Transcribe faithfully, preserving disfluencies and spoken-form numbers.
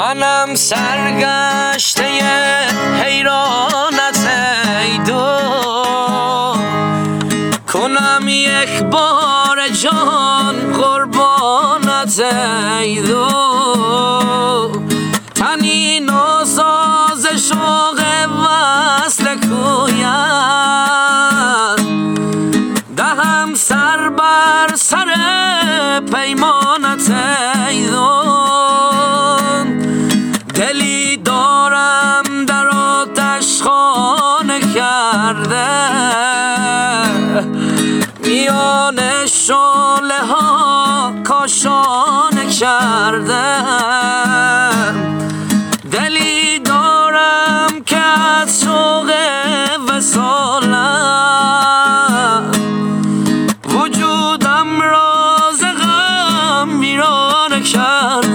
منم سرگشته حیرانت ای دو کنم یک بار جان قربانت ای دو تنی ناساز شوق وصل کویت دهم سر بر سر پیمانت ای دو دلی دارم در آتش خانه کرده میان شعله ها کاشانه کرده دلی دارم که از شوق وصالت وجودم را ز غم ویرانه کرده